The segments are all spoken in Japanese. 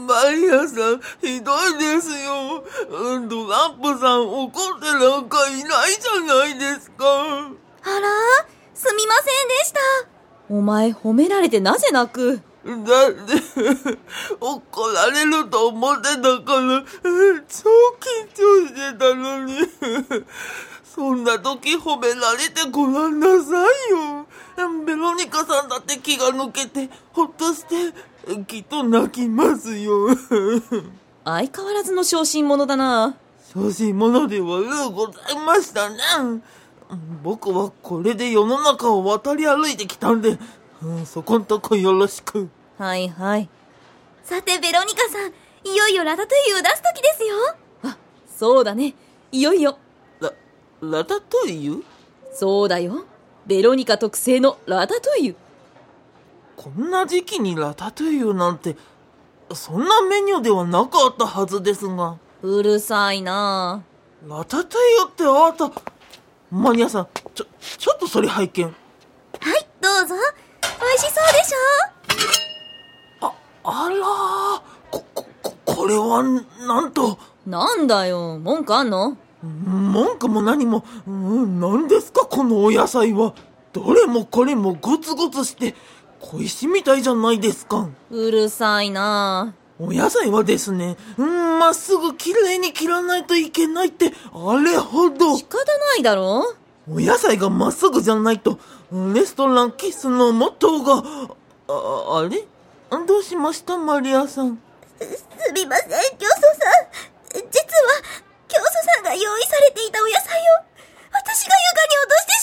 マリアさん、ひどいですよ。トランプさん怒ってなんかいないじゃないですか。 あら、すみませんでした。 お前褒められてなぜ泣く？ だって怒られると思ってたから超緊張してたのにそんな時褒められてごらんなさいよ。ベロニカさんだって気が抜けてほっとしてきっと泣きますよ相変わらずの小心者だな。 小心者ではございましたね。僕はこれで世の中を渡り歩いてきたんで、そこんとこよろしく。 はいはい。 さてベロニカさん、いよいよラタトゥイユを出す時ですよ。 あ、そうだね。いよいよ。 ラタトゥイユ？ そうだよ。ベロニカ特製のラタトゥイユ。 こんな時期にラタトゥイユなんて、そんなメニューではなかったはずですが。 うるさいな。 ラタトゥイユってあなた、マニアさん、ちょっとそれ拝見。 はい、どうぞ。美味しそうでしょ？ あらこれはなんと。 なんだよ、文句あんの？ 文句も何も、何ですかこのお野菜は。どれもこれもゴツゴツして小石みたいじゃないですか。 うるさいな。 お野菜はですね、まっすぐきれいに切らないといけないってあれほど。 仕方ないだろ。 お野菜がまっすぐじゃないとレストランキスのモットーがあれどうしましたマリアさん。 すみません、教祖さん。実は教祖さんが用意されていたお野菜を私が床に落としてし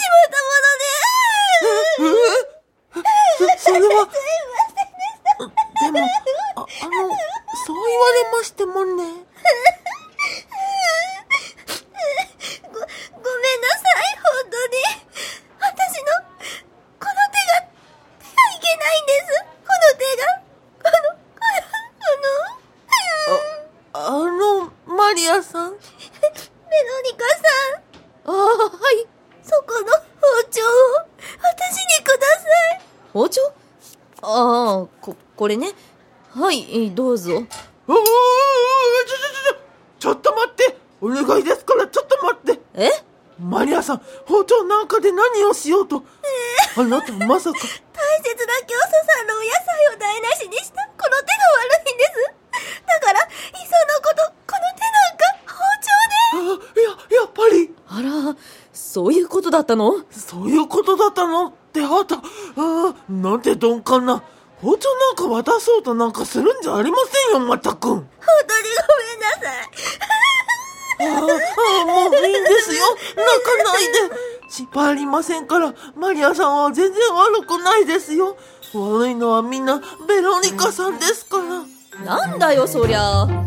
まったもので。 それはすいませんでした。 でもそう言われましてもね。 ごめんなさい、本当に。私のこの手がいけないんです。この手がマリアさん。 ベロニカさん。 はい。 そこの包丁を私にください。 包丁？これね。はい、どうぞ。 ちょっと待って。お願いですからちょっと待って。 え？ マリアさん、包丁なんかで何をしようと。あなたまさか。 大切な教祖さんのお野菜を台無しにしたこの手が悪いんです。だからいっそのことこの手なんか包丁で。 やっぱり。 あら、そういうことだったの？ そういうことだったのってあんた、なんて鈍感な。包丁なんか渡そうとなんかするんじゃありませんよ、まったくん。 本当にごめんなさい。 もういいんですよ。泣かないで。心配ありませんから、マリアさんは全然悪くないですよ。悪いのはみんなベロニカさんですから。 なんだよそりゃ。あ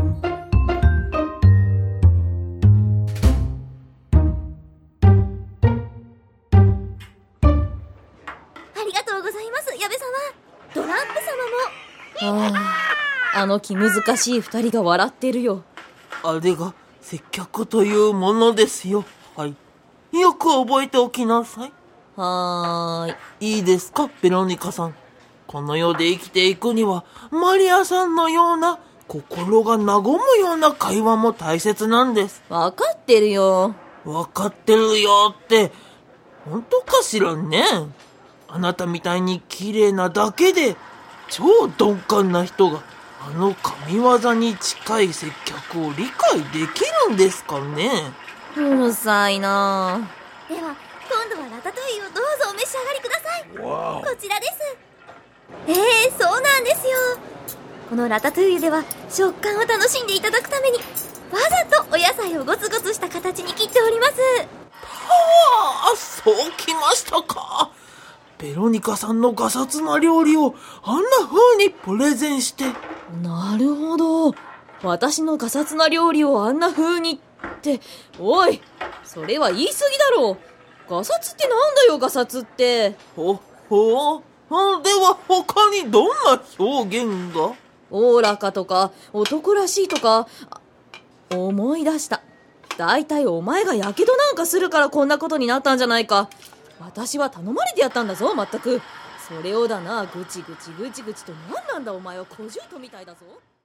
りがとうございます、矢部様。トランプ様も。 あの気難しい二人が笑ってるよ。 あれが接客というものですよ。はい。よく覚えておきなさい。 はーい。 いいですか、ベロニカさん。この世で生きていくには、マリアさんのような心が和むような会話も大切なんです。 わかってるよ。 わかってるよって、本当かしらね。あなたみたいに綺麗なだけで、超鈍感な人が、あの神業に近い接客を理解できるんですかね。 うるさいな。 では今度はラタトゥイユをどうぞお召し上がりください。こちらです。そうなんですよ。このラタトゥイユでは食感を楽しんでいただくためにわざとお野菜をゴツゴツした形に切っております。 はあ、そうきましたか。ベロニカさんのガサツな料理をあんな風にプレゼンして。 なるほど。私のガサツな料理をあんな風にって、おい、それは言い過ぎだろう。ガサツってなんだよ、ガサツって。 ほでは他にどんな表現が？ おおらかとか男らしいとか。思い出した。だいたいお前がやけどなんかするからこんなことになったんじゃないか。私は頼まれてやったんだぞ、まったく。それをだな、ぐちぐちと。なんなんだお前は小獣みたいだぞ。